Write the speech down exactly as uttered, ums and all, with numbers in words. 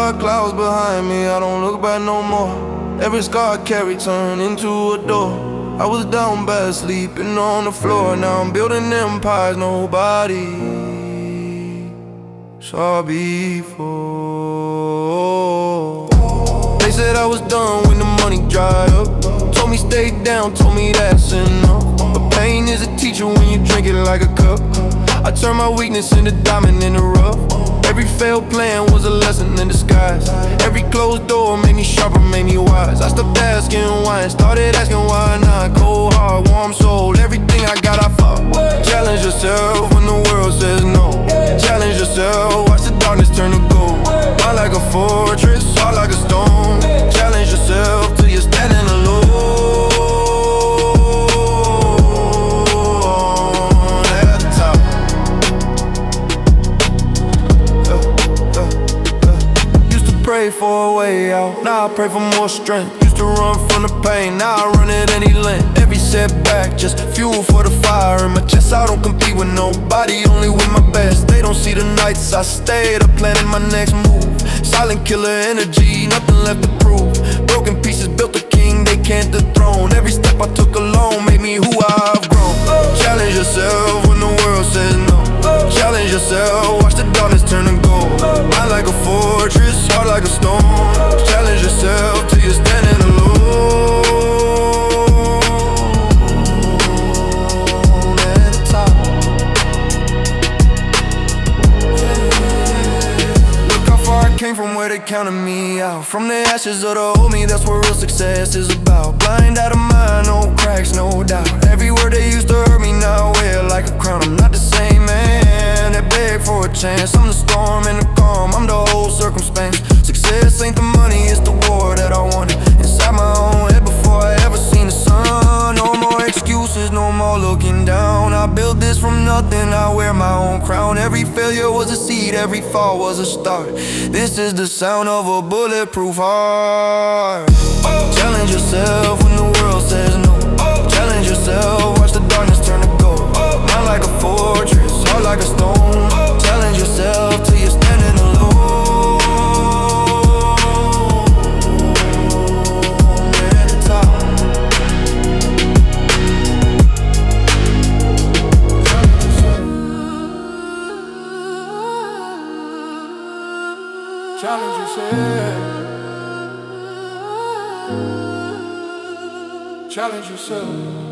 dark clouds behind me, I don't look back no more. Every scar I carry turned into a door. I was down bad, sleeping on the floor. Now I'm building empires nobody saw before. They said I was done when the money dried up. Told me stay down, told me that's enough. But pain is a teacher when you drink it like a cup. I turned my weakness into diamond in the rough. Every failed plan was a lesson in disguise. Every closed door made me sharper, made me wise. I stopped asking why and started asking why not. Cold heart, warm soul, everything I got I fought. Challenge yourself when the world says no. Challenge yourself, watch the darkness turn to gold. Mind like a fortress, heart like a stone. Challenge yourself till you're standing alone. Pray for a way out, now I pray for more strength. Used to run from the pain, now I run at any length. Every setback, just fuel for the fire in my chest. I don't compete with nobody, only with my best. They don't see the nights I stayed up planning my next move. Silent killer energy, nothing left to prove. Broken pieces built a king they can't dethrone. Every step I took alone made me who I've grown. Challenge yourself when the world says no. Challenge yourself, watch the darkness turn to gold. Mind like a fortress, heart like a stone. Challenge yourself till you're standing alone at the top. Look how far I came from where they counted me out. From the ashes of the old me, that's what real success is about. Blind out of mind, no cracks, no doubt. Every word they used to hurt me now wear like a crown. I'm not the same man that begged for a chance. I'm the storm and the calm, I'm the whole circumstance. Success ain't the money, it's the war that I wanted inside my own head before I ever seen the sun. No more excuses, no more looking down. I built this from nothing, I wear my own crown. Every failure was a seed, every fall was a start. This is the sound of a bulletproof heart. Challenge yourself when the world says no. Challenge yourself, watch the darkness turn to gold. Mind like a fortress, heart like a stone. Challenge yourself till you're standing alone at the top. Challenge yourself. Challenge yourself.